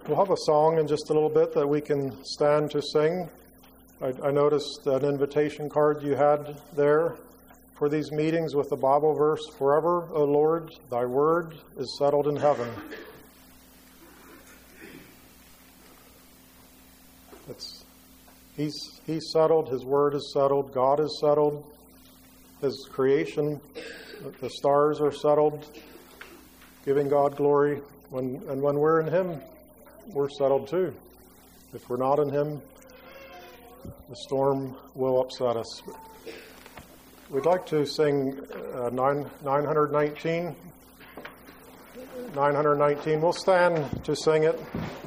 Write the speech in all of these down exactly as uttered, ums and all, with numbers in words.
We'll have a song in just a little bit that we can stand to sing. I, I noticed an invitation card you had there for these meetings with the Bible verse, "Forever, O Lord, thy word is settled in heaven." It's, he's, he's settled, his word is settled, God is settled, his creation, the stars are settled, giving God glory. When, and when we're in him, we're settled too. If we're not in him, the storm will upset us. We'd like to sing uh, nine, nine nineteen. nine nineteen. We'll stand to sing it.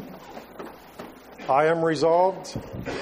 I am resolved.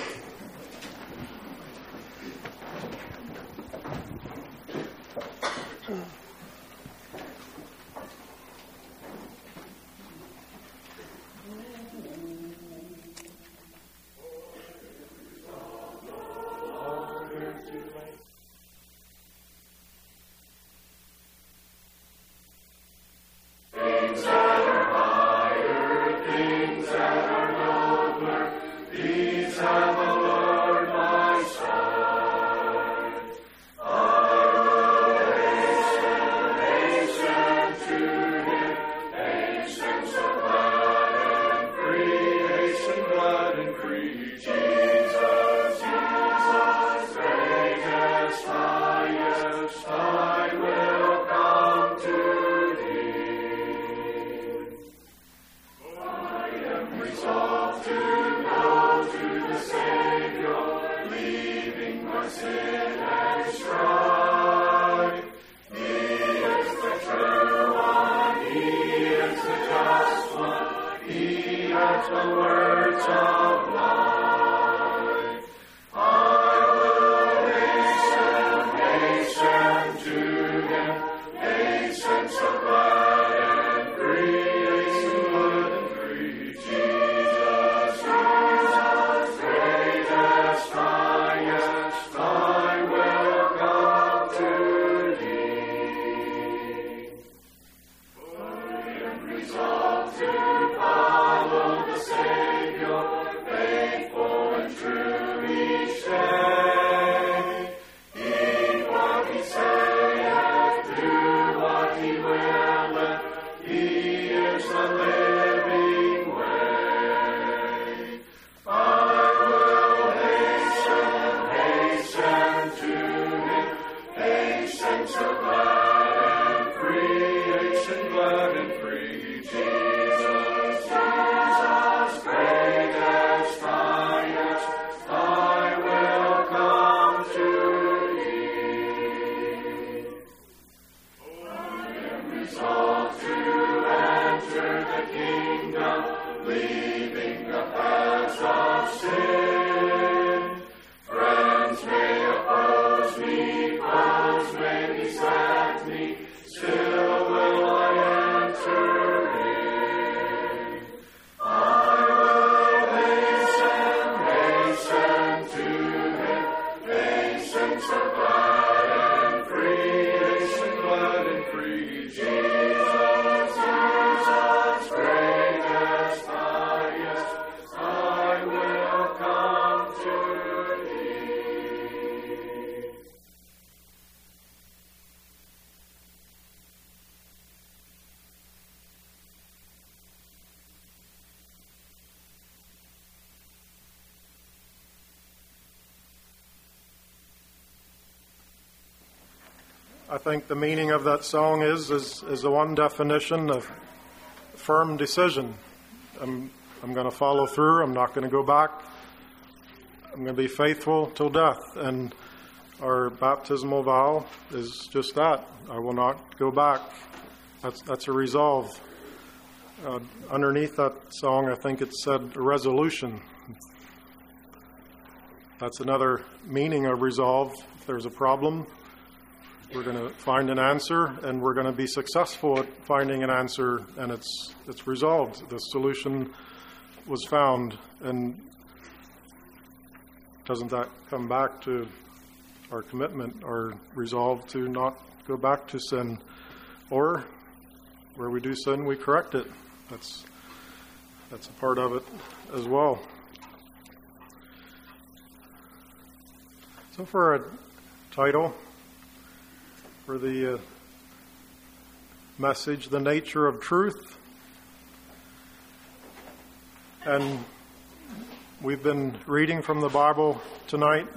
I think the meaning of that song is is, is the one definition of firm decision. I'm, I'm going to follow through. I'm not going to go back. I'm going to be faithful till death. And our baptismal vow is just that. I will not go back. That's, that's a resolve. Uh, underneath that song, I think it said a resolution. That's another meaning of resolve. If there's a problem, we're going to find an answer, and we're going to be successful at finding an answer, and it's it's resolved. The solution was found, and doesn't that come back to our commitment, our resolve to not go back to sin, or where we do sin, we correct it. That's That's a part of it as well. So for a title for the uh, message, The Nature of Truth. And we've been reading from the Bible tonight.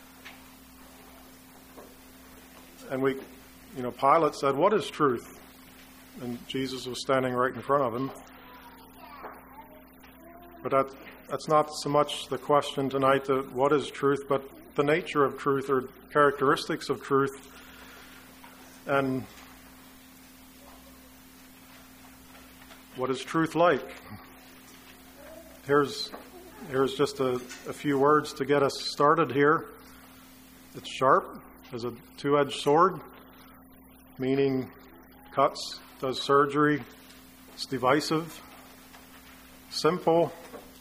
And we, you know, Pilate said, "What is truth?" And Jesus was standing right in front of him. But that, that's not so much the question tonight, that what is truth, but the nature of truth, or characteristics of truth. And what is truth like? Here's here's just a, a few words to get us started here. It's sharp as a two-edged sword, meaning cuts, does surgery. It's divisive, simple,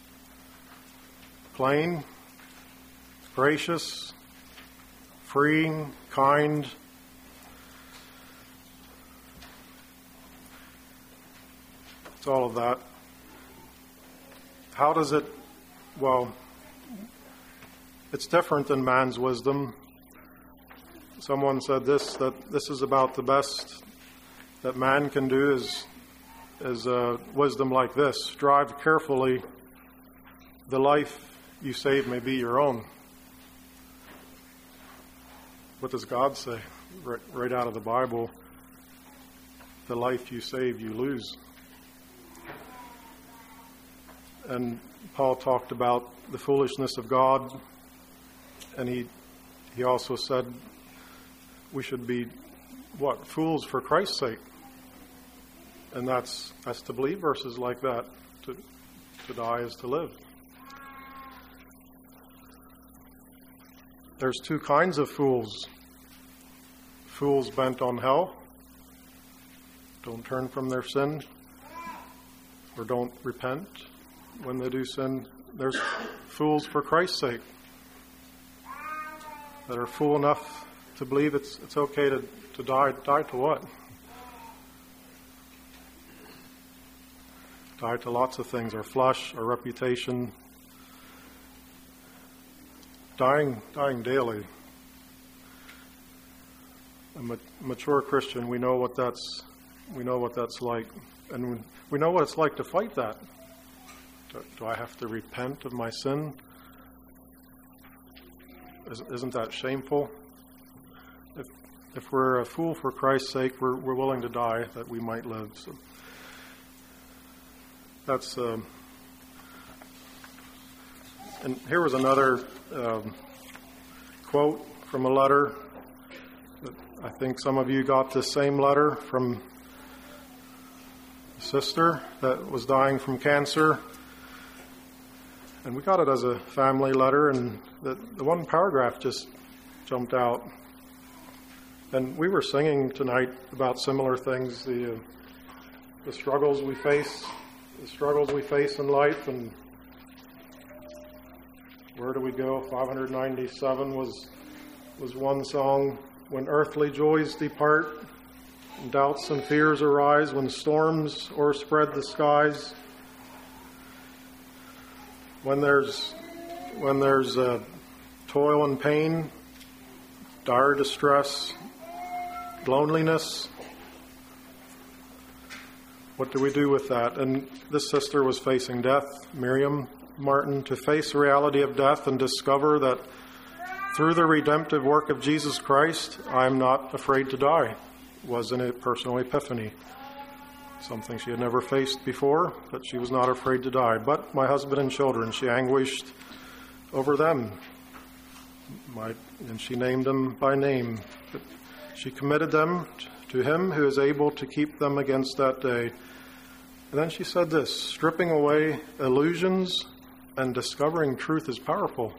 plain, gracious, freeing, kind. It's all of that. How does it, well, it's different than man's wisdom. Someone said this, that this is about the best that man can do is, is uh, wisdom like this: strive carefully, the life you save may be your own. What does God say? Right, right out of the Bible, the life you save, you lose. And Paul talked about the foolishness of God, and he he also said we should be, what, fools for Christ's sake. And that's that's to believe verses like that. To to die is to live. There's two kinds of fools. Fools bent on hell, don't turn from their sin, or don't repent when they do sin. There's fools for Christ's sake that are fool enough to believe it's it's okay to, to die. Die to what? Die to lots of things, our flesh, our reputation. Dying, dying daily. A ma- mature Christian, we know what that's, we know what that's like, and we know what it's like to fight that. Do, do I have to repent of my sin? Is, isn't that shameful? If if we're a fool for Christ's sake, we're we're willing to die that we might live. So that's. Um, and here was another um, quote from a letter. I think some of you got the same letter from a sister that was dying from cancer. And we got it as a family letter, and the, the one paragraph just jumped out. And we were singing tonight about similar things, the uh, the struggles we face, the struggles we face in life, and where do we go? five hundred ninety-seven was was one song. When earthly joys depart, and doubts and fears arise, when storms o'erspread the skies, when there's when there's uh, toil and pain, dire distress, loneliness, what do we do with that? And this sister was facing death, Miriam Martin, to face the reality of death and discover that through the redemptive work of Jesus Christ, I'm not afraid to die, was in a personal epiphany. Something she had never faced before, but she was not afraid to die. But my husband and children, she anguished over them. My, and she named them by name. But she committed them to him who is able to keep them against that day. And then she said this: stripping away illusions and discovering truth is powerful.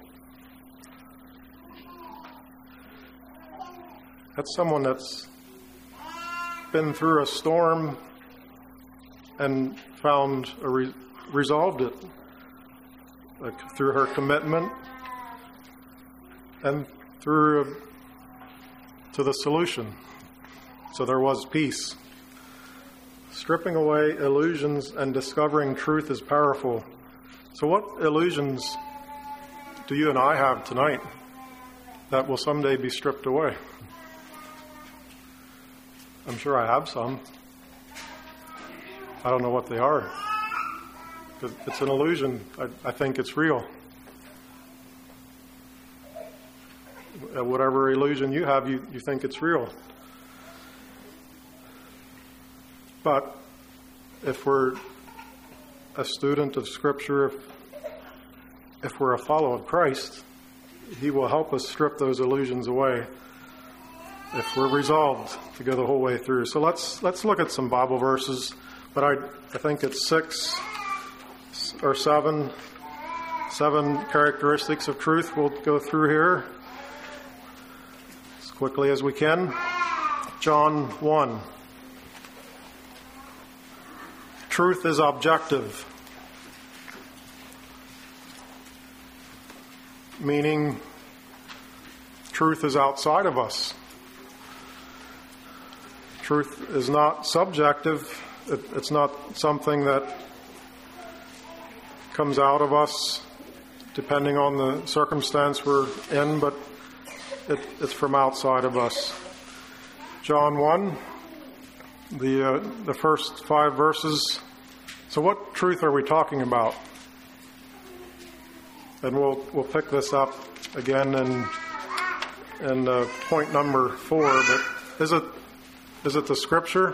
That's someone that's been through a storm and found a re- resolved it, like through her commitment and through a, to the solution. So there was peace. stripping away illusions and discovering truth is powerful. So what illusions do you and I have tonight that will someday be stripped away? I'm sure I have some. I don't know what they are. It's an illusion. I, I think it's real. Whatever illusion you have, you, you think it's real. But if we're a student of Scripture, if, if we're a follower of Christ, He will help us strip those illusions away if we're resolved to go the whole way through. So let's let's look at some Bible verses. But I, I think it's six or seven, seven characteristics of truth we'll go through here as quickly as we can. John one. Truth is objective, meaning truth is outside of us. Truth is not subjective. It, it's not something that comes out of us depending on the circumstance we're in, but it, it's from outside of us. John one, the uh, the first five verses. So what truth are we talking about? And we'll we'll pick this up again in in uh, point number four. But is it is it the Scripture?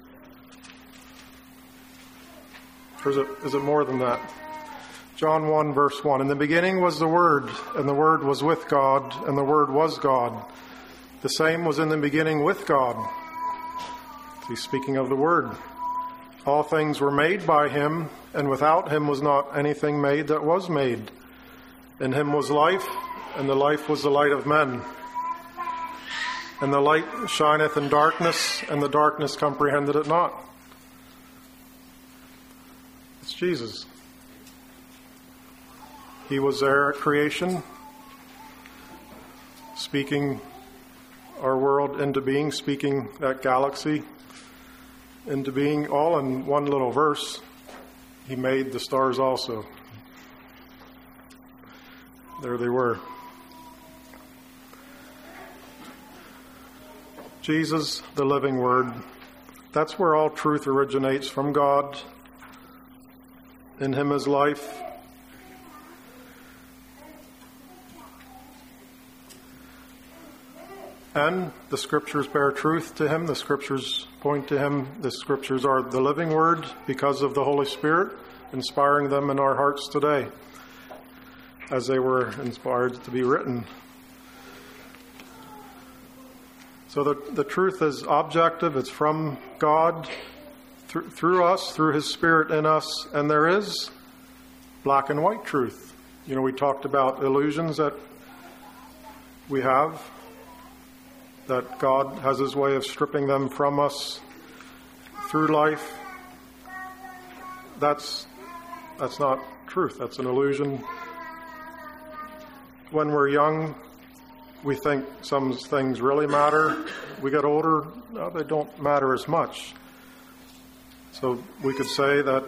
Or is it is it more than that? John one verse one. In the beginning was the Word, and the Word was with God, and the Word was God. The same was in the beginning with God. He's speaking of the Word. All things were made by Him, and without Him was not anything made that was made. In Him was life, and the life was the light of men. And the light shineth in darkness, and the darkness comprehended it not. It's Jesus. He was there at creation, speaking our world into being, speaking that galaxy into being, all in one little verse. He made the stars also. There they were. Jesus, the living Word. That's where all truth originates, from God. In Him is life. And the Scriptures bear truth to Him. The Scriptures point to Him. The Scriptures are the living Word because of the Holy Spirit, inspiring them in our hearts today, as they were inspired to be written. So the, the truth is objective. It's from God, th- through us, through His Spirit in us. And there is black and white truth. You know, we talked about illusions that we have, that God has His way of stripping them from us through life. That's that's not truth. That's an illusion. When we're young, we think some things really matter. We get older, no, they don't matter as much. So we could say that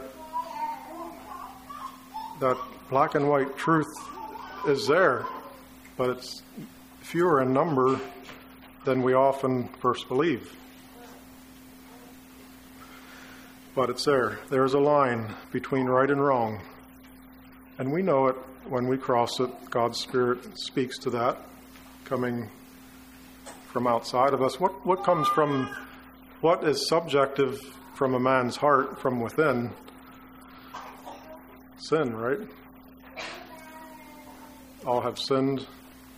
that black and white truth is there, but it's fewer in number than we often first believe. But it's there. There's a line between right and wrong. And we know it when we cross it. God's Spirit speaks to that, coming from outside of us. What what comes from, what is subjective from a man's heart, from within? Sin, right? All have sinned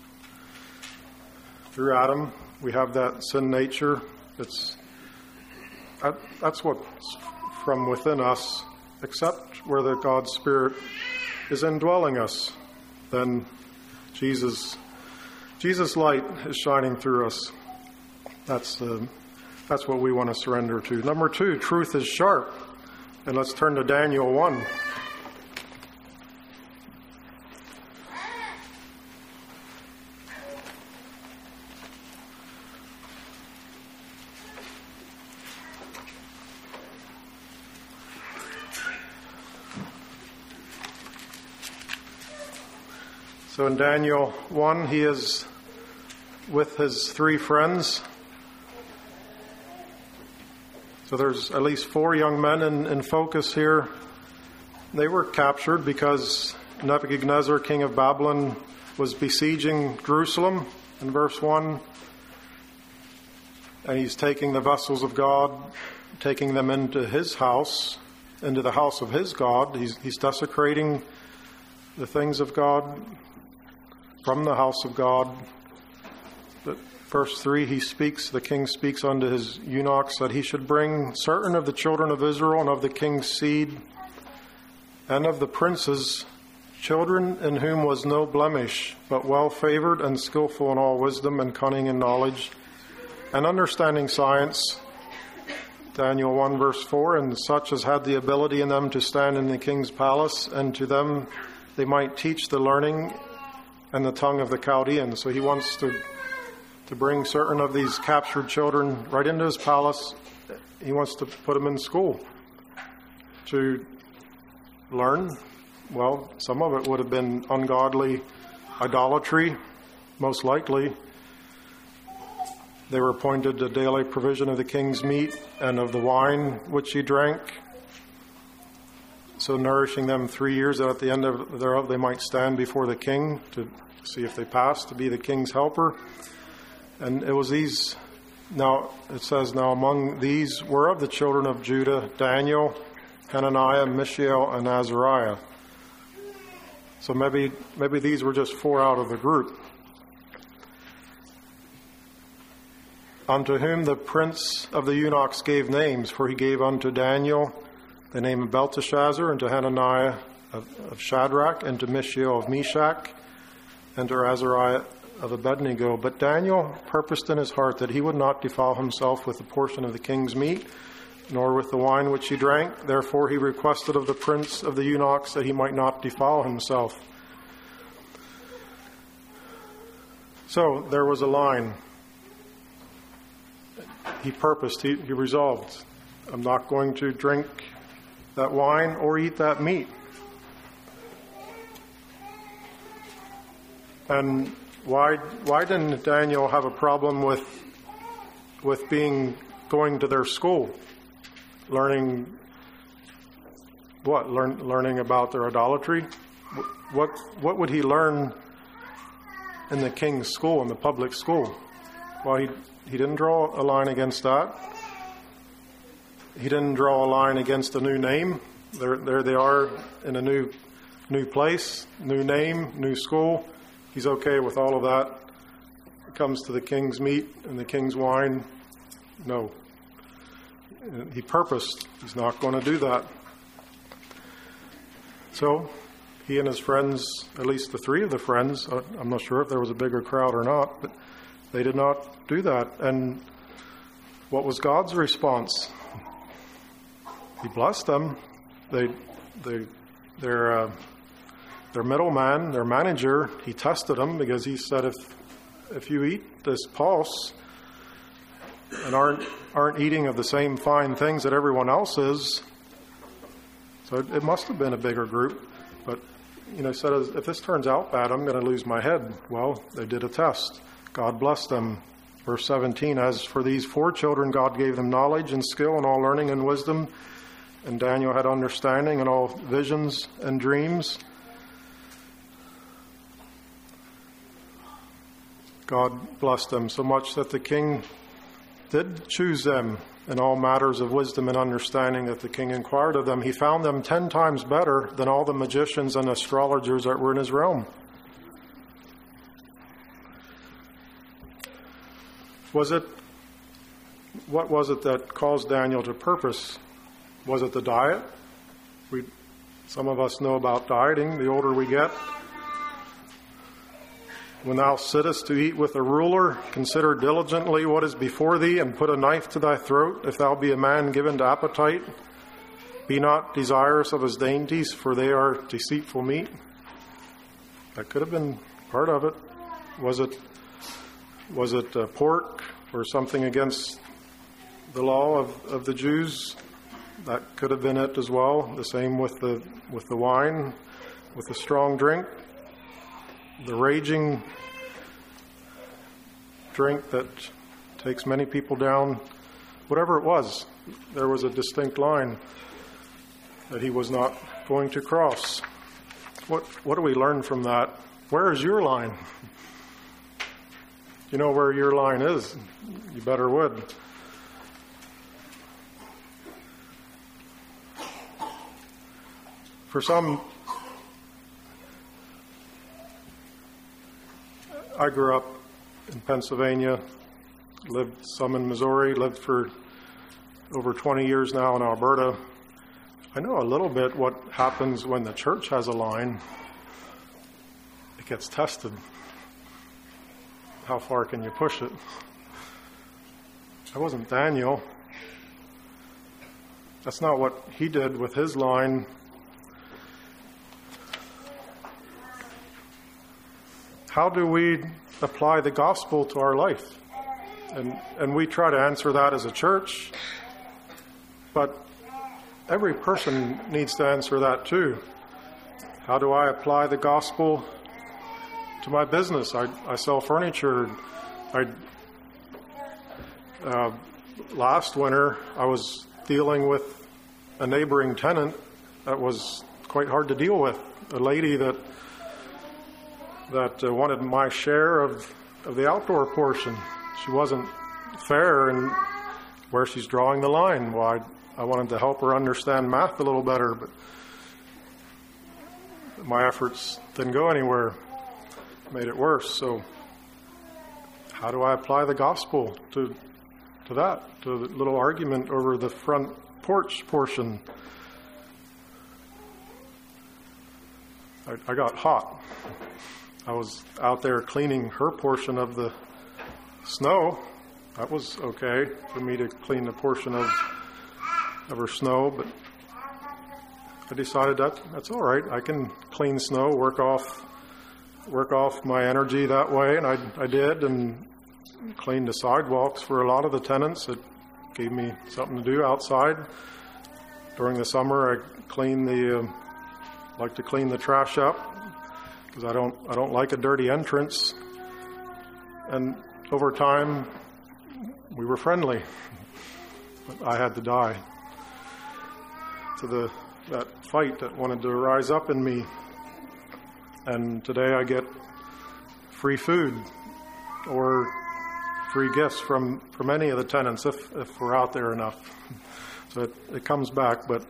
through Adam. We have that sin nature. It's that, that's what's from within us, except where the God's Spirit is indwelling us. Then Jesus, Jesus' light is shining through us. That's uh, that's what we want to surrender to. Number two, truth is sharp. And let's turn to Daniel one. So in Daniel one, he is with his three friends. So there's at least four young men in, in focus here. They were captured because Nebuchadnezzar, king of Babylon, was besieging Jerusalem in verse one. And he's taking the vessels of God, taking them into his house, into the house of his God. He's, he's desecrating the things of God from the house of God. But verse three, he speaks, the king speaks unto his eunuchs that he should bring certain of the children of Israel and of the king's seed and of the princes, children in whom was no blemish, but well favored and skillful in all wisdom and cunning and knowledge and understanding science. Daniel one verse four, and such as had the ability in them to stand in the king's palace, and to them they might teach the learning and the tongue of the Chaldeans. So he wants to to bring certain of these captured children right into his palace. He wants to put them in school to learn. Well, some of it would have been ungodly idolatry, most likely. They were appointed to daily provision of the king's meat and of the wine which he drank. So nourishing them three years, that at the end of thereof they might stand before the king to see if they passed to be the king's helper. And it was these, now it says, now among these were of the children of Judah, Daniel, Hananiah, Mishael, and Azariah. So maybe maybe these were just four out of the group. Unto whom the prince of the eunuchs gave names, for he gave unto Daniel the name of Belteshazzar, and to Hananiah of, of Shadrach, and to Mishael of Meshach, and to Azariah of Abednego. But Daniel purposed in his heart that he would not defile himself with a portion of the king's meat, nor with the wine which he drank. Therefore he requested of the prince of the eunuchs that he might not defile himself. So there was a line. He purposed, he, he resolved, I'm not going to drink that wine or eat that meat. And why why didn't Daniel have a problem with with being going to their school, learning what? Learn, learning about their idolatry? What what would he learn in the king's school, in the public school? Well, he he didn't draw a line against that. He didn't draw a line against a new name. There there they are in a new new place, new name, new school. He's okay with all of that. It comes to the king's meat and the king's wine. No. He purposed he's not going to do that. So he and his friends, at least the three of the friends, I'm not sure if there was a bigger crowd or not, but they did not do that. And what was God's response? He blessed them. They, they, their, uh, their middleman, their manager, he tested them because he said, if, if you eat this pulse and aren't aren't eating of the same fine things that everyone else is, so it, it must have been a bigger group. But you know, he said, if this turns out bad, I'm going to lose my head. Well, they did a test. God blessed them. Verse seventeen, as for these four children, God gave them knowledge and skill and all learning and wisdom. And Daniel had understanding and all visions and dreams. God blessed them so much that the king did choose them in all matters of wisdom and understanding that the king inquired of them. He found them ten times better than all the magicians and astrologers that were in his realm. Was it, what was it that caused Daniel to purpose? Was it the diet? We, some of us know about dieting, the older we get. When thou sittest to eat with a ruler, consider diligently what is before thee, and put a knife to thy throat, if thou be a man given to appetite. Be not desirous of his dainties, for they are deceitful meat. That could have been part of it. Was it, was it uh, pork or something against the law of, of the Jews? That could have been it as well. The same with the with the wine, with the strong drink. the raging drink that takes many people down, whatever it was, there was a distinct line that he was not going to cross. What what do we learn from that? Where is your line? You know where your line is. You better would. For some, I grew up in Pennsylvania, lived some in Missouri, lived for over twenty years now in Alberta. I know a little bit what happens when the church has a line. It gets tested. How far can you push it? I wasn't Daniel. That's not what he did with his line. How do we apply the gospel to our life? And and we try to answer that as a church, but every person needs to answer that too. How do I apply the gospel to my business? I, I sell furniture. I uh, last winter I was dealing with a neighboring tenant that was quite hard to deal with. A lady that that uh, wanted my share of, of the outdoor portion. She wasn't fair in where she's drawing the line. Well, I, I wanted to help her understand math a little better, but my efforts didn't go anywhere. Made it worse. So how do I apply the gospel to to that, to the little argument over the front porch portion? I, I got hot. I was out there cleaning her portion of the snow. That was okay for me to clean the portion of of her snow, but I decided that that's all right. I can clean snow, work off work off my energy that way, and I I did, and cleaned the sidewalks for a lot of the tenants. It gave me something to do outside. During the summer, I clean the uh, like to clean the trash up because I don't I don't like a dirty entrance. And over time, we were friendly. But I had to die to the that fight that wanted to rise up in me. And today I get free food or free gifts from, from any of the tenants if, if we're out there enough. So it, it comes back. But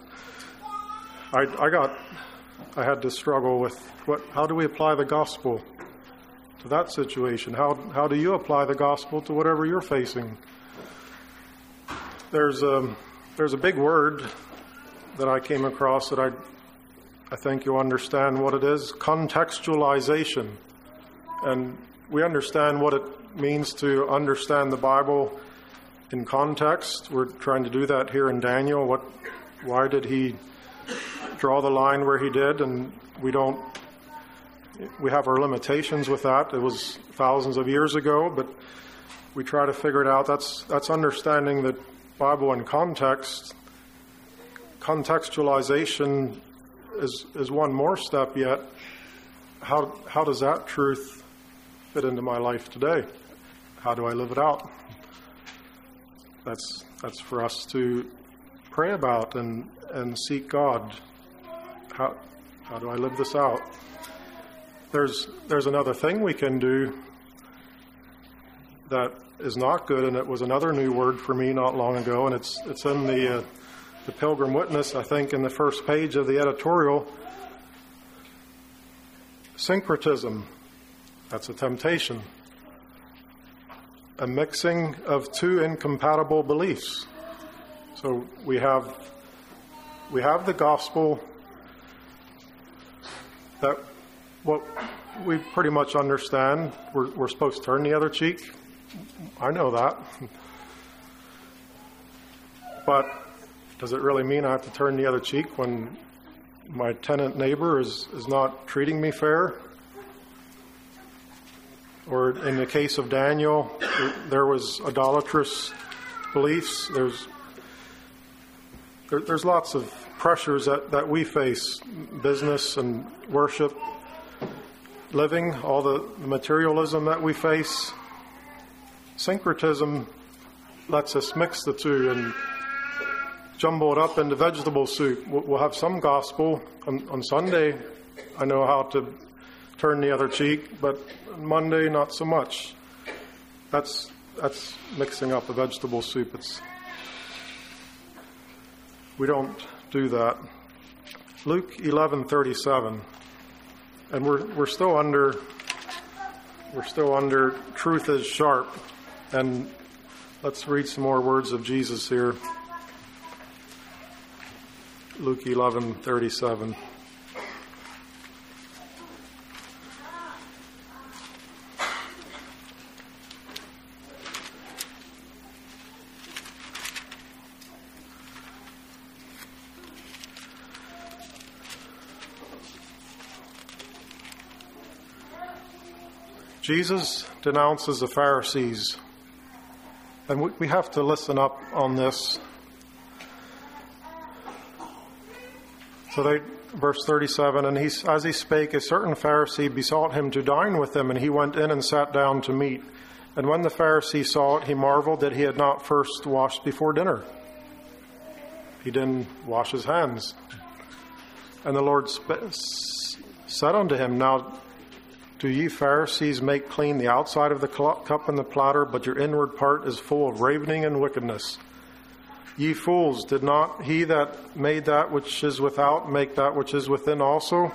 I, I got, I had to struggle with what, how do we apply the gospel to that situation? How, how do you apply the gospel to whatever you're facing? There's a, there's a big word that I came across that I I think you'll understand what it is. Contextualization. And we understand what it means to understand the Bible in context. We're trying to do that here in Daniel. What, why did he draw the line where he did? And we don't, we have our limitations with that. It was thousands of years ago, but we try to figure it out. That's, that's understanding the Bible in context. Contextualization is is one more step yet. How how does that truth fit into my life today? How do I live it out? That's that's for us to pray about and, and seek God. How how do I live this out? There's there's another thing we can do that is not good, and it was another new word for me not long ago, and it's it's in the uh, the Pilgrim Witness, I think, in the first page of the editorial. Syncretism. That's a temptation. A mixing of two incompatible beliefs. So we have we have the gospel that what we pretty much understand. We're, we're supposed to turn the other cheek. I know that. But does it really mean I have to turn the other cheek when my tenant neighbor is, is not treating me fair? Or in the case of Daniel, there was idolatrous beliefs. There's there, there's lots of pressures that, that we face, business and worship. living, all the materialism that we face. Syncretism lets us mix the two and jumble it up into vegetable soup. We'll have some gospel. On, on Sunday, I know how to turn the other cheek, but on Monday, not so much. That's that's mixing up a vegetable soup. It's we don't do that. Luke eleven thirty-seven, and we're we're still under we're still under truth is sharp, and let's read some more words of Jesus here. Luke eleven thirty-seven. Jesus denounces the Pharisees, and we, we have to listen up on this. So they, verse thirty-seven, and he, as he spake, a certain Pharisee besought him to dine with him, and he went in and sat down to meat. And when the Pharisee saw it, he marveled that he had not first washed before dinner. He didn't wash his hands. And the Lord sp- said unto him, Now do ye Pharisees make clean the outside of the cup and the platter, but your inward part is full of ravening and wickedness. Ye fools, did not he that made that which is without make that which is within also?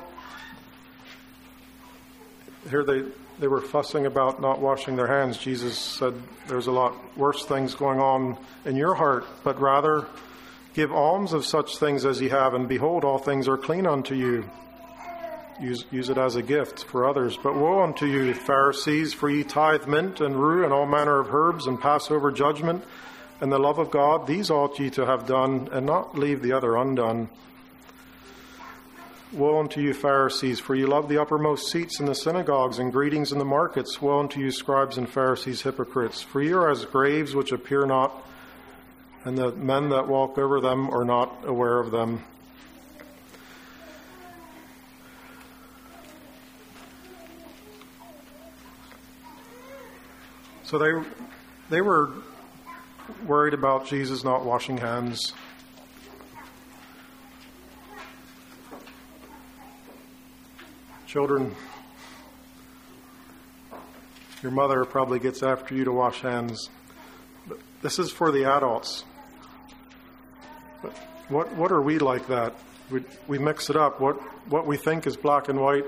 Here they, they were fussing about not washing their hands. Jesus said, there's a lot worse things going on in your heart, but rather give alms of such things as ye have, and behold, all things are clean unto you. Use, use it as a gift for others. But woe unto you, Pharisees, for ye tithe mint and rue and all manner of herbs, and pass over judgment and the love of God. These ought ye to have done, and not leave the other undone. Woe unto you, Pharisees, for ye love the uppermost seats in the synagogues and greetings in the markets. Woe unto you, scribes and Pharisees, hypocrites, for ye are as graves which appear not, and the men that walk over them are not aware of them. So they they were worried about Jesus not washing hands. Children, your mother probably gets after you to wash hands. But this is for the adults. But what what are we like that? We we mix it up. What what we think is black and white.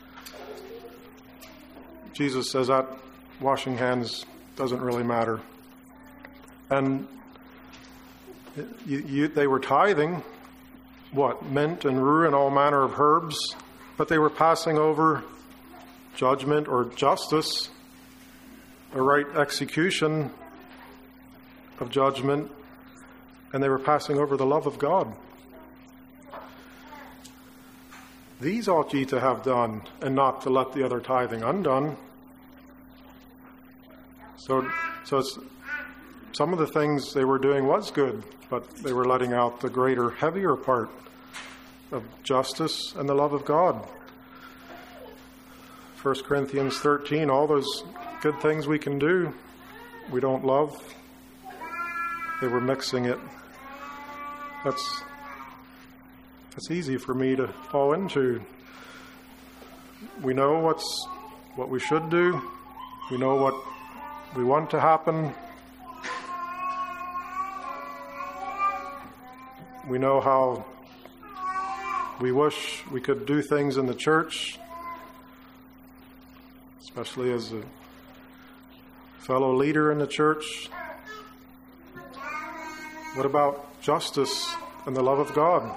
Jesus says that washing hands doesn't really matter. And you, you, they were tithing, what, mint and rue and all manner of herbs, but they were passing over judgment or justice, a right execution of judgment, and they were passing over the love of God. These ought ye to have done, and not to let the other tithing undone. So, so it's, some of the things they were doing was good, but they were letting out the greater, heavier part of justice and the love of God. First Corinthians thirteen, all those good things we can do, we don't love. They were mixing it. That's, that's easy for me to fall into. We know what's what we should do. We know what we want to happen. We know how we wish we could do things in the church, especially as a fellow leader in the church. What about justice and the love of God?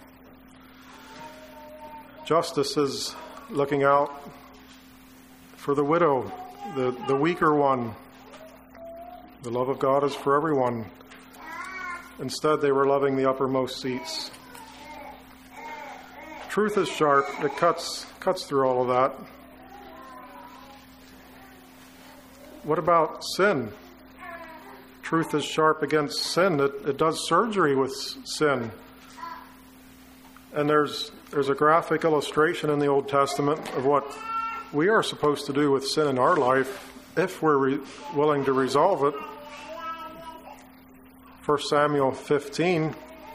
Justice is looking out for the widow, the, the weaker one. The love of God is for everyone. Instead, they were loving the uppermost seats. Truth is sharp. It cuts cuts through all of that. What about sin? Truth is sharp against sin. It, it does surgery with sin. And there's there's a graphic illustration in the Old Testament of what we are supposed to do with sin in our life if we're re- willing to resolve it. First Samuel fifteen.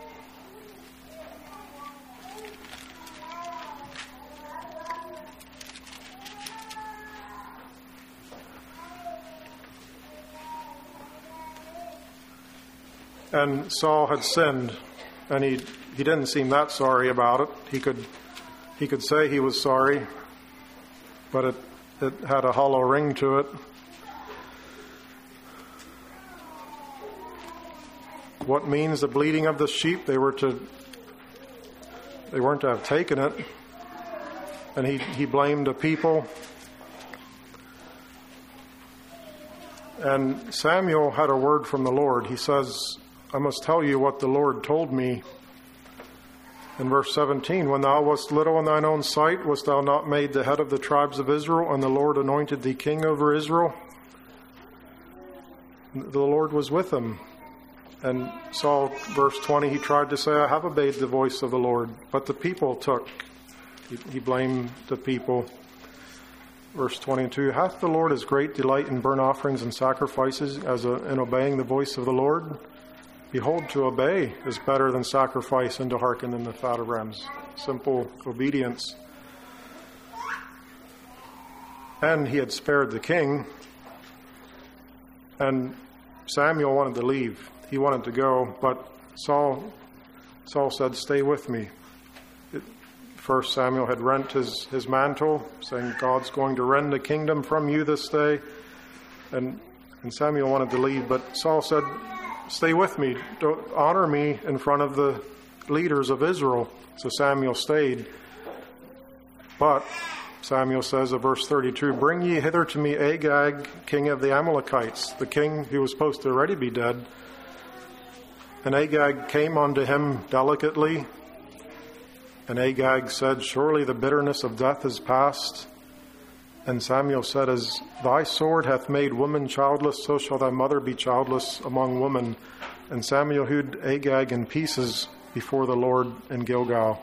And Saul had sinned, and he he didn't seem that sorry about it. He could he could say he was sorry, but it, it had a hollow ring to it. What means the bleating of the sheep? They were to they weren't to have taken it, and he, he blamed the people. And Samuel had a word from the Lord. He says, I must tell you what the Lord told me. In verse seventeen, when thou wast little in thine own sight, wast thou not made the head of the tribes of Israel, and the Lord anointed thee king over Israel? The Lord was with him. And Saul, verse twenty, he tried to say, I have obeyed the voice of the Lord. But the people took, he, he blamed the people. Verse twenty-two, hath the Lord his great delight in burnt offerings and sacrifices as a, in obeying the voice of the Lord? Behold, to obey is better than sacrifice, and to hearken than the fat of rams. Simple obedience. And he had spared the king. And Samuel wanted to leave. He wanted to go, but Saul Saul said, stay with me. It, first Samuel had rent his, his mantle, saying, God's going to rend the kingdom from you this day. And, and Samuel wanted to leave, but Saul said, stay with me. Don't honor me in front of the leaders of Israel. So Samuel stayed. But Samuel says in verse thirty-two, bring ye hither to me Agag, king of the Amalekites, the king who was supposed to already be dead. And Agag came unto him delicately. And Agag said, surely the bitterness of death is past. And Samuel said, as thy sword hath made woman childless, so shall thy mother be childless among women. And Samuel hewed Agag in pieces before the Lord in Gilgal.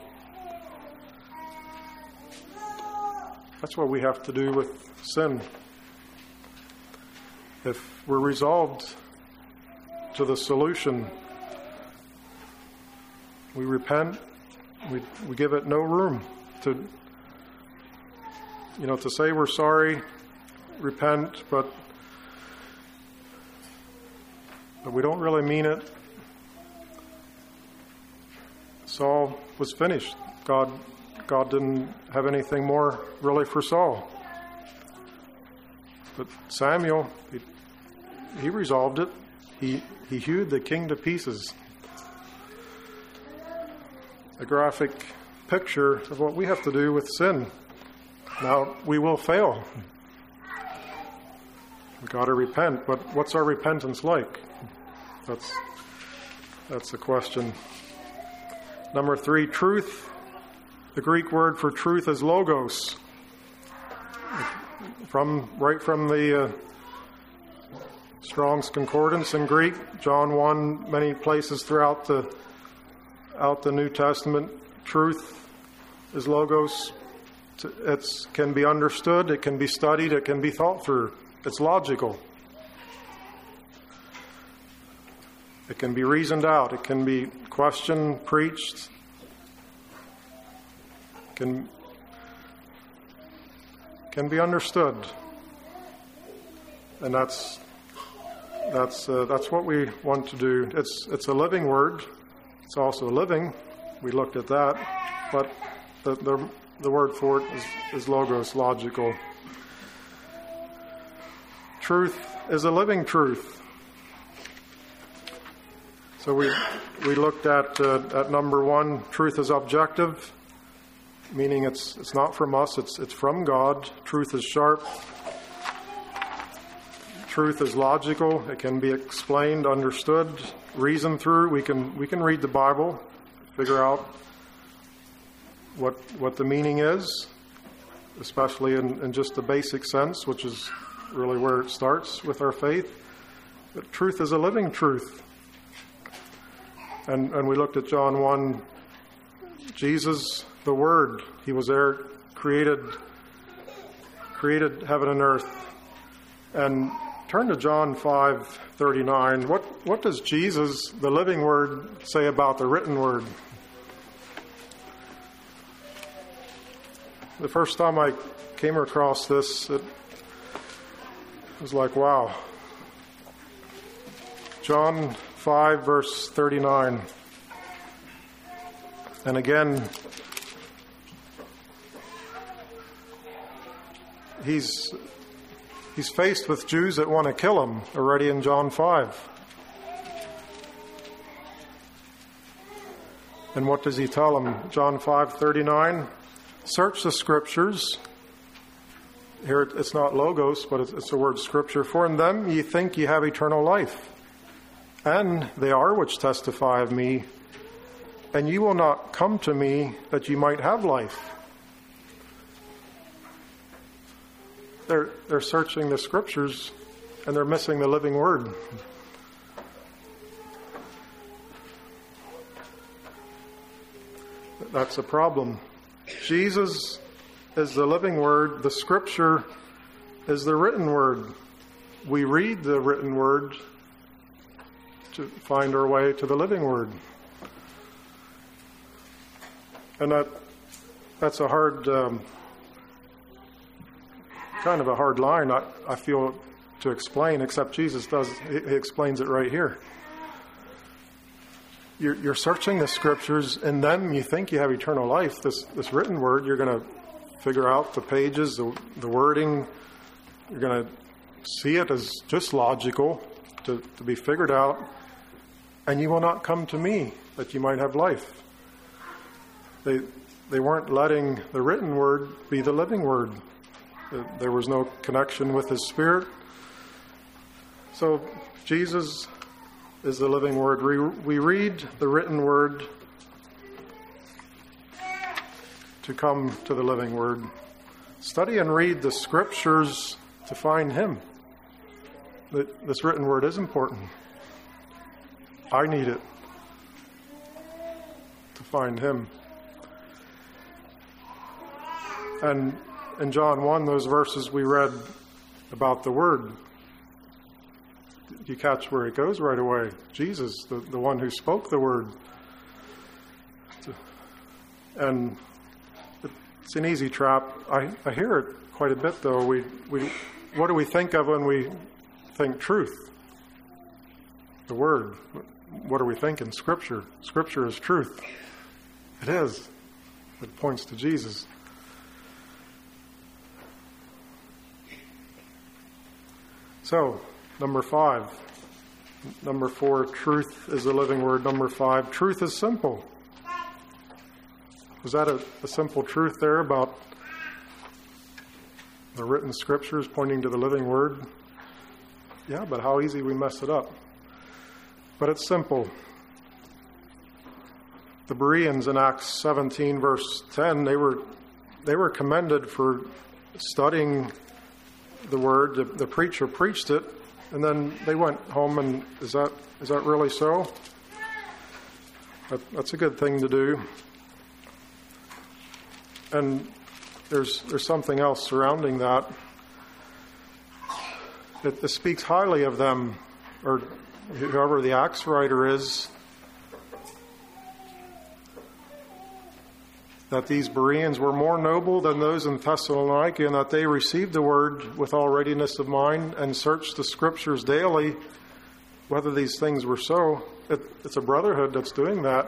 That's what we have to do with sin. If we're resolved to the solution, we repent, we, we give it no room to You know, to say we're sorry, repent, but, but we don't really mean it. Saul was finished. God, God didn't have anything more really for Saul. But Samuel, he, he resolved it. He, he hewed the king to pieces. A graphic picture of what we have to do with sin. Now, we will fail. We've got to repent, but what's our repentance like? That's, that's the question. Number three, truth. The Greek word for truth is logos. From, right from the uh, Strong's Concordance in Greek, John one, many places throughout the, out the New Testament, truth is logos. It can be understood, it can be studied, it can be thought through. It's logical. It can be reasoned out. It can be questioned, preached. It can, can be understood. And that's that's uh, that's what we want to do. It's it's a living word. It's also living. We looked at that, but the the The word for it is, is logos, logical. Truth is a living truth. So we we looked at uh, at number one. Truth is objective, meaning it's it's not from us. It's it's from God. Truth is sharp. Truth is logical. It can be explained, understood, reasoned through. We can we can read the Bible, figure out what what the meaning is, especially in, in just the basic sense, which is really where it starts with our faith. But truth is a living truth. And and we looked at John one, Jesus, the Word, he was there, created created heaven and earth. And turn to John five thirty-nine. What, what does Jesus, the living Word, say about the written Word? The first time I came across this, it was like, wow. John five, verse thirty-nine. And again, he's he's faced with Jews that want to kill him already in John five. And what does he tell them? John five thirty-nine. Search the Scriptures. Here it's not logos, but it's, it's the word Scripture. For in them ye think ye have eternal life. And they are which testify of me. And ye will not come to me that ye might have life. They're, they're searching the Scriptures and they're missing the living Word. That's a problem. Jesus is the living Word. The Scripture is the written Word. We read the written Word to find our way to the living Word. And that that's a hard, um, kind of a hard line, I, I feel, to explain, except Jesus does. He, he explains it right here. You're, you're searching the Scriptures, and then you think you have eternal life. This this written Word, you're going to figure out the pages, the, the wording. You're going to see it as just logical to, to be figured out. And you will not come to me that you might have life. They they weren't letting the written Word be the living Word. There was no connection with His Spirit. So Jesus is the living Word. We, we read the written Word to come to the living Word. Study and read the Scriptures to find Him. This written Word is important. I need it to find Him. And in John one, those verses we read about the Word, you catch where it goes right away. Jesus, the, the one who spoke the Word. And it's an easy trap. I, I hear it quite a bit, though. We, we, what do we think of when we think truth? The Word. What do we think in Scripture? Scripture is truth. It is. It points to Jesus. So, number five. Number four, truth is the living Word. Number five, truth is simple. Was that a, a simple truth there about the written Scriptures pointing to the living Word? Yeah, but how easy we mess it up. But it's simple. The Bereans in Acts seventeen, verse ten, they were they were commended for studying the Word. The, the preacher preached it, and then they went home and, is that is that really so? That, that's a good thing to do. And there's there's something else surrounding that. It, it speaks highly of them, or whoever the Acts writer is, that these Bereans were more noble than those in Thessalonica, and that they received the Word with all readiness of mind and searched the Scriptures daily, whether these things were so. It, it's a brotherhood that's doing that.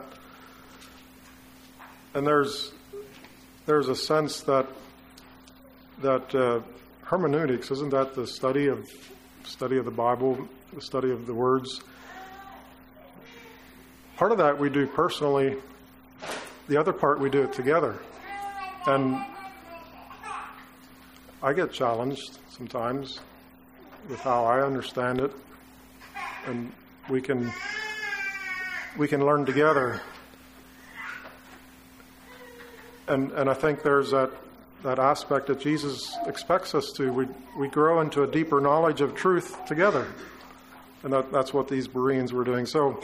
And there's there's a sense that that uh, hermeneutics, isn't that the study of study of the Bible, the study of the words? Part of that we do personally. The other part we do it together. And I get challenged sometimes with how I understand it, and we can we can learn together. And and I think there's that that aspect that Jesus expects us to. We we grow into a deeper knowledge of truth together. And that, that's what these Bereans were doing. So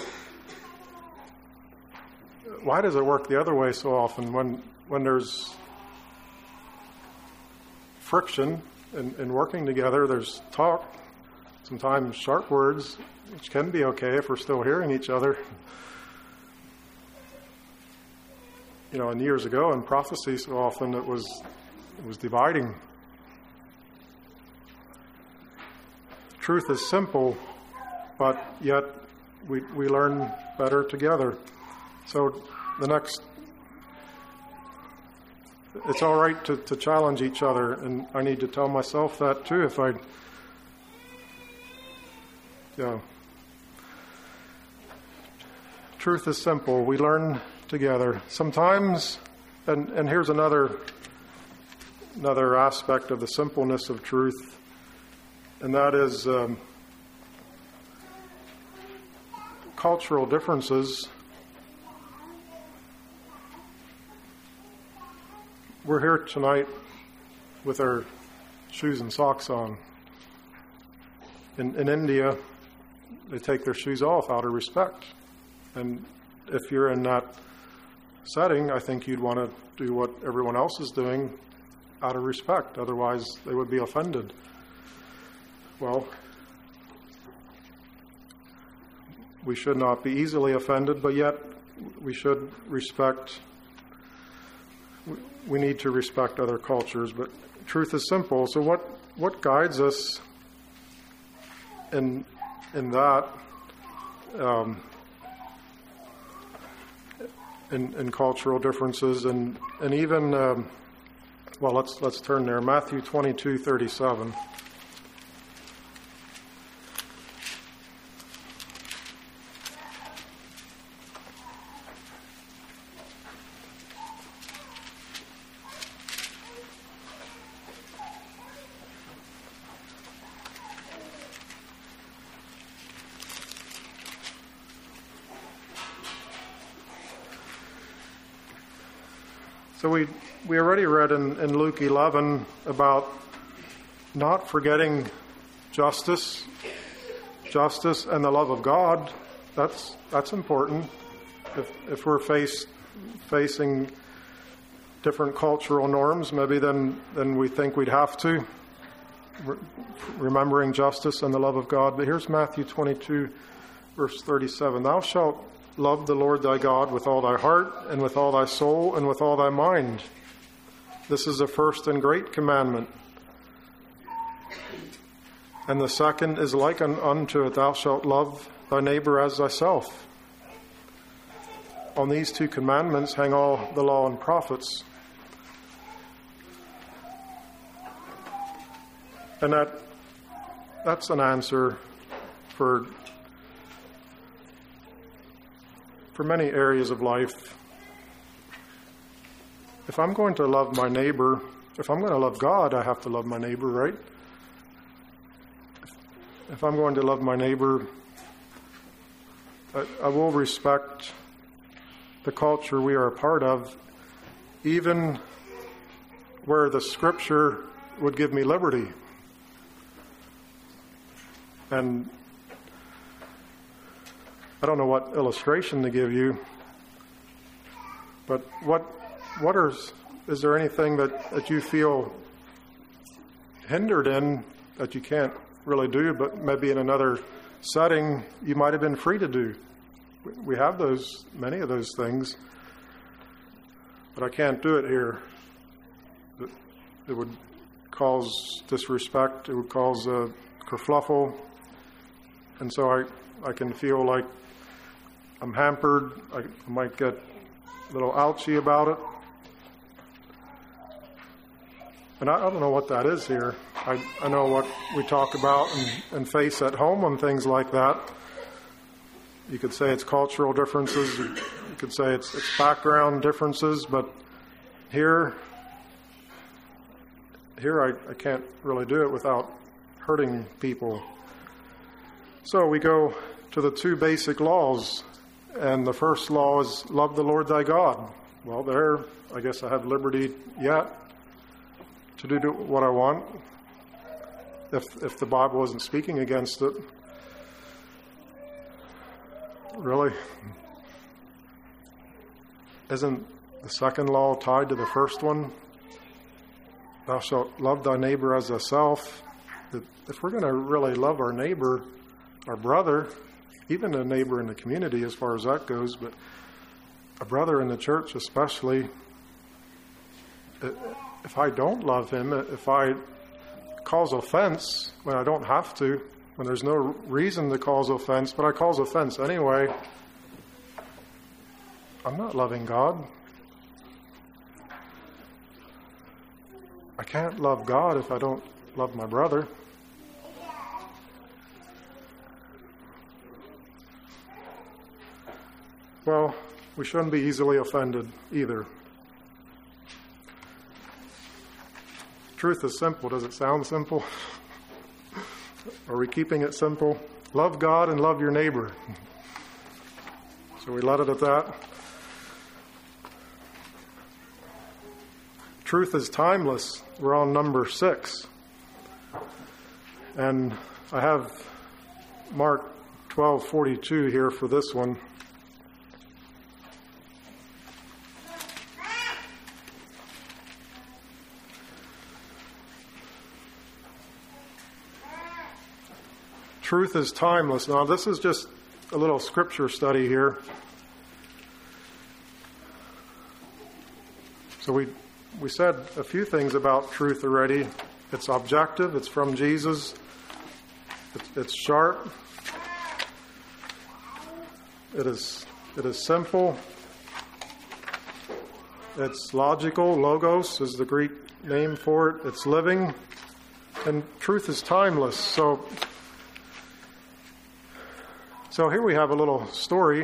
why does it work the other way so often? When when there's friction, in, in working together, there's talk, sometimes sharp words, which can be okay if we're still hearing each other. You know, and years ago in prophecy, so often it was it was dividing. Truth is simple, but yet we we learn better together. So the next, it's all right to, to challenge each other, and I need to tell myself that too. If I, yeah, truth is simple. We learn together. Sometimes, and, and here's another another aspect of the simpleness of truth, and that is um, cultural differences. We're here tonight with our shoes and socks on. In, in India, they take their shoes off out of respect. And if you're in that setting, I think you'd want to do what everyone else is doing out of respect. Otherwise, they would be offended. Well, we should not be easily offended, but yet we should respect. We need to respect other cultures, but truth is simple. So what, what guides us in in that um, in, in cultural differences, and and even um, well, let's let's turn there. Matthew twenty-two thirty-seven. So we we already read in, in Luke eleven about not forgetting justice, justice and the love of God. That's that's important. If if we're faced facing different cultural norms, maybe then then we think we'd have to. Re- remembering justice and the love of God. But here's Matthew twenty-two, verse thirty-seven. Thou shalt love the Lord thy God with all thy heart, and with all thy soul, and with all thy mind. This is the first and great commandment. And the second is like unto it, thou shalt love thy neighbor as thyself. On these two commandments hang all the law and prophets. And that that's an answer for For many areas of life. If I'm going to love my neighbor, if I'm going to love God, I have to love my neighbor, right? If, if I'm going to love my neighbor, I, I will respect the culture we are a part of, even where the Scripture would give me liberty. And I don't know what illustration to give you, but what what are, is there anything that, that you feel hindered in that you can't really do, but maybe in another setting you might have been free to do? We have those, many of those things, but I can't do it here. It, it would cause disrespect, it would cause a kerfluffle, and so I, I can feel like I'm hampered. I might get a little ouchy about it. And I, I don't know what that is here. I, I know what we talk about and, and face at home on things like that. You could say it's cultural differences. You could say it's, it's background differences. But here, here I, I can't really do it without hurting people. So we go to the two basic laws. And the first law is love the Lord thy God. Well, there, I guess I have liberty yet to do what I want, if if the Bible isn't speaking against it. Really? Isn't the second law tied to the first one? thou shalt love thy neighbor as thyself. If we're going to really love our neighbor, our brother, even a neighbor in the community as far as that goes, but a brother in the church especially, if I don't love him, if I cause offense when I don't have to, when there's no reason to cause offense, but I cause offense anyway, I'm not loving God. I can't love God if I don't love my brother. Well, we shouldn't be easily offended either. Truth is simple. Does it sound simple? Are we keeping it simple? Love God and love your neighbor. So we let it at that. Truth is timeless. We're on number six. And I have Mark twelve forty-two here for this one. Truth is timeless. Now, this is just a little scripture study here. So we we said a few things about truth already. It's objective. It's from Jesus. It's, it's sharp. It is it is simple. It's logical. Logos is the Greek name for it. It's living. And truth is timeless. So So here we have a little story.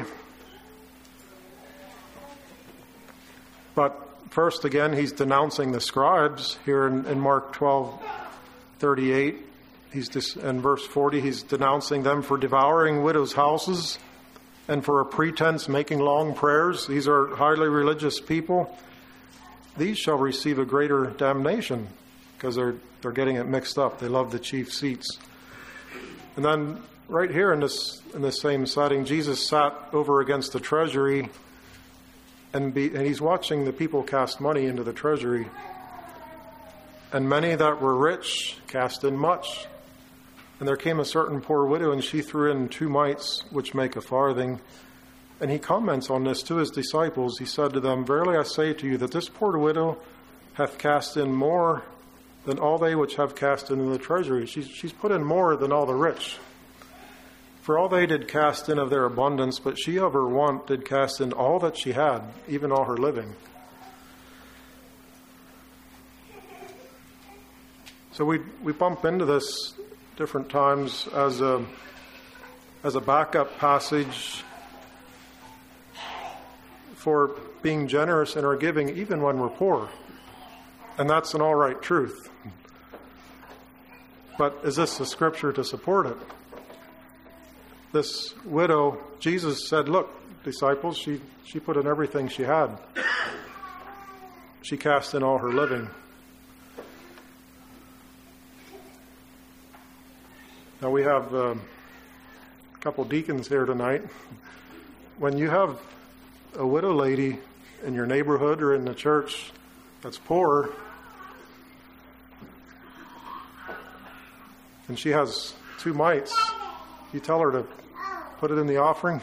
But first, again, he's denouncing the scribes here in, in Mark twelve thirty-eight. He's dis, in verse forty, he's denouncing them for devouring widows' houses and for a pretense making long prayers. These are highly religious people. These shall receive a greater damnation because they're they're getting it mixed up. They love the chief seats. And then right here in this in this same setting, Jesus sat over against the treasury, and, be, and he's watching the people cast money into the treasury. And many that were rich cast in much. And there came a certain poor widow, and she threw in two mites, which make a farthing. And he comments on this to his disciples. He said to them, Verily I say to you, that this poor widow hath cast in more than all they which have cast into the treasury. She's, she's put in more than all the rich. For all they did cast in of their abundance, but she of her want did cast in all that she had, even all her living. So we we bump into this different times as a as a backup passage for being generous in our giving, even when we're poor, and that's an all right truth. But is this a scripture to support it? This widow, Jesus said, look, disciples, she, she put in everything she had. She cast in all her living. Now we have uh, a couple deacons here tonight. When you have a widow lady in your neighborhood or in the church that's poor, and she has two mites, you tell her to put it in the offering?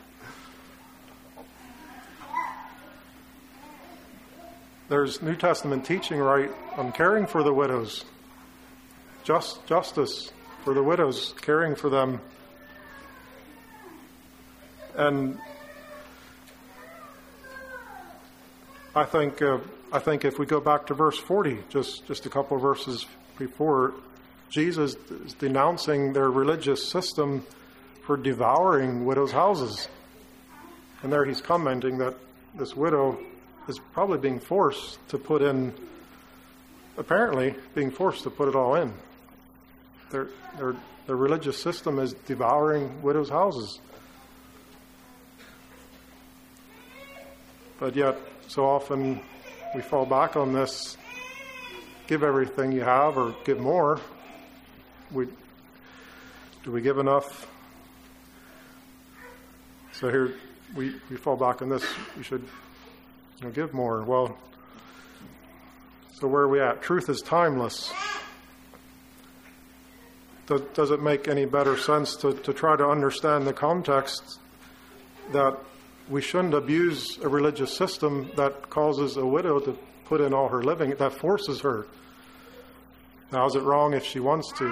There's New Testament teaching, right, on caring for the widows. Just justice for the widows, caring for them. And I think uh, I think if we go back to verse forty, just, just a couple of verses before, Jesus is denouncing their religious system for devouring widows' houses. And there he's commenting that this widow is probably being forced to put in, apparently being forced to put it all in. Their, their, their religious system is devouring widows' houses. But yet, so often we fall back on this, give everything you have or give more. We, do we give enough? So here we, we fall back on this. We should, you know, give more. Well, So where are we at? Truth is timeless. Does, does it make any better sense to, to try to understand the context that we shouldn't abuse a religious system that causes a widow to put in all her living, that forces her? Now, is it wrong if she wants to?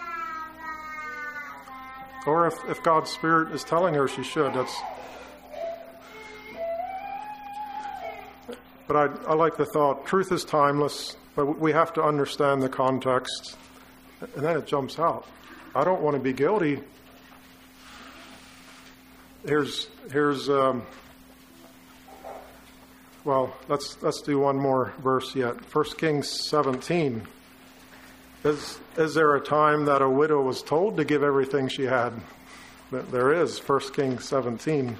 Or if, if God's Spirit is telling her she should? That's. But I, I like the thought, truth is timeless, but we have to understand the context. And then it jumps out. I don't want to be guilty. Here's, here's, um, well, let's let's do one more verse yet. First Kings seventeen. Is is there a time that a widow was told to give everything she had? There is. First Kings seventeen.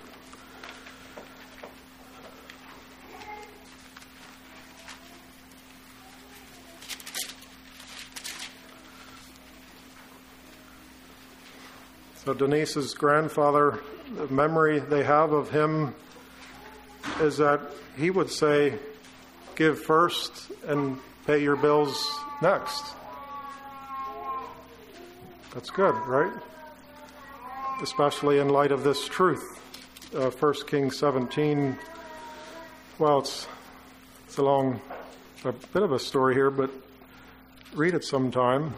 So Denise's grandfather, the memory they have of him is that he would say, give first and pay your bills next. That's good, right? Especially in light of this truth. Uh, First Kings seventeen, well, it's, it's a long, a bit of a story here, but read it sometime.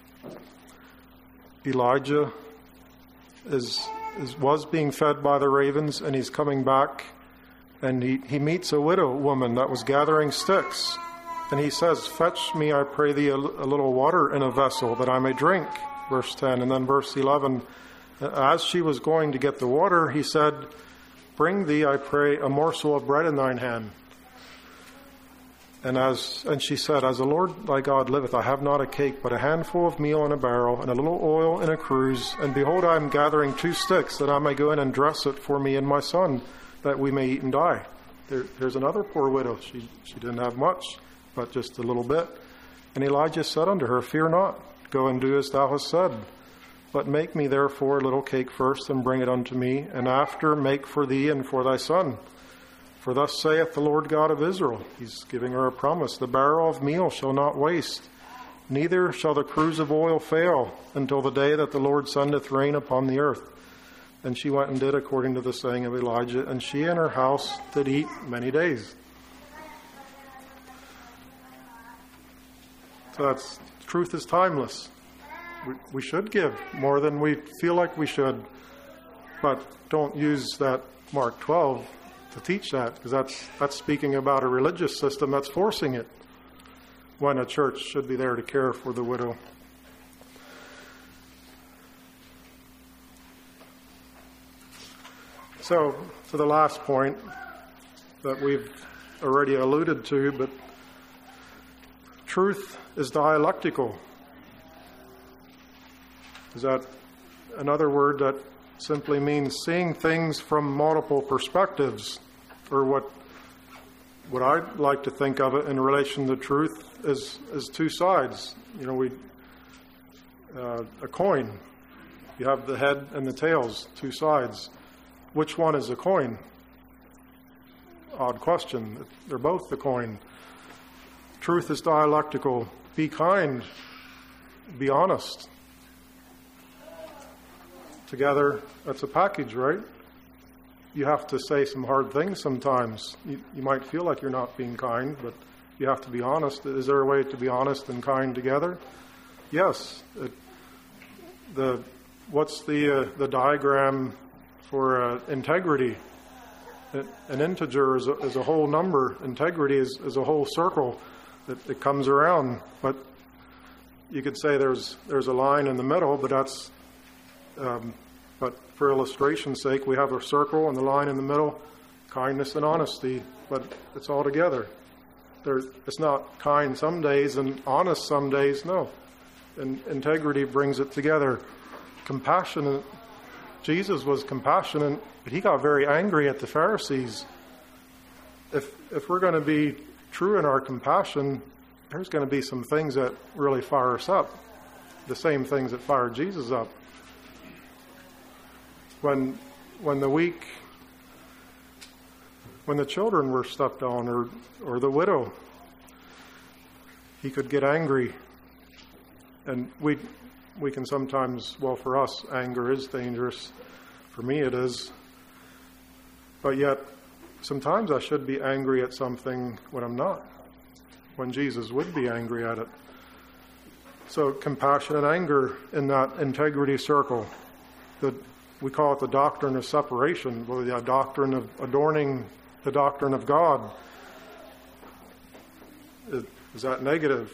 Elijah is, is was being fed by the ravens, and he's coming back, and he, he meets a widow woman that was gathering sticks. And he says, fetch me, I pray thee, a, a little water in a vessel that I may drink. Verse ten. And then verse eleven, as she was going to get the water, he said, bring thee, I pray, a morsel of bread in thine hand. And as and she said, as the Lord thy God liveth, I have not a cake, but a handful of meal in a barrel, and a little oil in a cruse. And behold, I am gathering two sticks, that I may go in and dress it for me and my son, that we may eat and die. There, there's another poor widow. She she didn't have much, but just a little bit. And Elijah said unto her, fear not, go and do as thou hast said. But make me therefore a little cake first, and bring it unto me, and after make for thee and for thy son. For thus saith the Lord God of Israel, he's giving her a promise, the barrel of meal shall not waste, neither shall the cruse of oil fail, until the day that the Lord sendeth rain upon the earth. And she went and did according to the saying of Elijah, and she and her house did eat many days. So that's, truth is timeless. We, we should give more than we feel like we should, but don't use that Mark twelve to teach that, because that's that's speaking about a religious system that's forcing it, when a church should be there to care for the widow. So, to the last point that we've already alluded to, but truth is dialectical. Is that another word that simply means seeing things from multiple perspectives, or what what I like to think of it in relation to truth is is two sides. You know, we uh, a coin. You have the head and the tails, two sides. Which one is the coin? Odd question. They're both the coin. Truth is dialectical. Be kind. Be honest. Together, that's a package, right? You have to say some hard things sometimes. You, you might feel like you're not being kind, but you have to be honest. Is there a way to be honest and kind together? Yes. It, the what's the uh, the diagram for uh, integrity? It, an integer is a, is a whole number. Integrity is, is a whole circle. It, it comes around, but you could say there's there's a line in the middle, but that's Um, but for illustration's sake, we have a circle and the line in the middle, kindness and honesty, but it's all together. There, it's not kind some days and honest some days, no. And integrity brings it together. Compassionate. Jesus was compassionate, but he got very angry at the Pharisees. If if we're going to be true in our compassion, there's going to be some things that really fire us up. The same things that fired Jesus up. When when the weak, when the children were stepped on, or or the widow, he could get angry. And we we can sometimes, well, for us, anger is dangerous. For me, it is. But yet, sometimes I should be angry at something when I'm not, when Jesus would be angry at it. So compassion and anger in that integrity circle. The, we call it the doctrine of separation, or the doctrine of adorning the doctrine of God. Is that negative?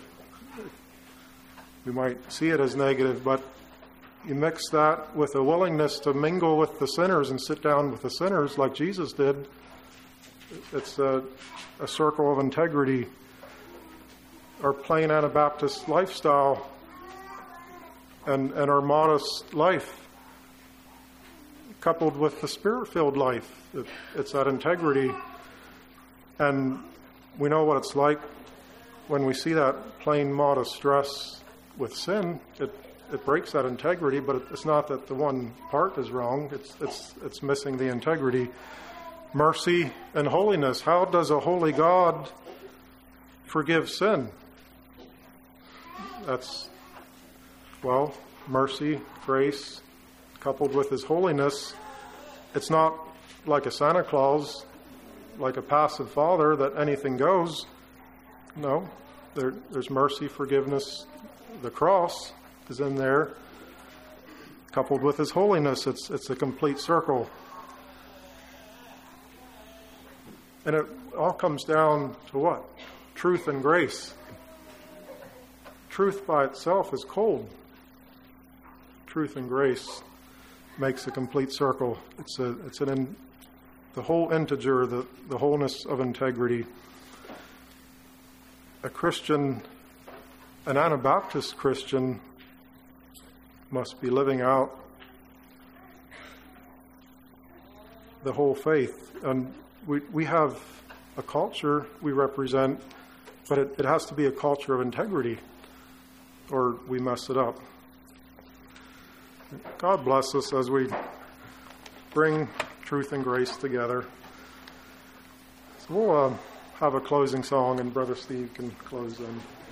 We might see it as negative, but you mix that with a willingness to mingle with the sinners and sit down with the sinners like Jesus did. It's a, a circle of integrity. Our plain Anabaptist lifestyle and, and our modest life, coupled with the Spirit-filled life. It, it's that integrity. And we know what it's like when we see that plain, modest dress with sin. It it breaks that integrity, but it, it's not that the one part is wrong. It's it's it's missing the integrity. Mercy and holiness. How does a holy God forgive sin? That's, well, mercy, grace, coupled with his holiness. It's not like a Santa Claus, like a passive father that anything goes. No, there, there's mercy, forgiveness. The cross is in there, coupled with his holiness. It's it's a complete circle. And it all comes down to what? Truth and grace. Truth by itself is cold. Truth and grace makes a complete circle. It's a it's an in, the whole integer, the, the wholeness of integrity. A Christian, an Anabaptist Christian, must be living out the whole faith. And we we have a culture we represent, but it, it has to be a culture of integrity, or we mess it up. God bless us as we bring truth and grace together. So we'll uh, have a closing song, and Brother Steve can close them.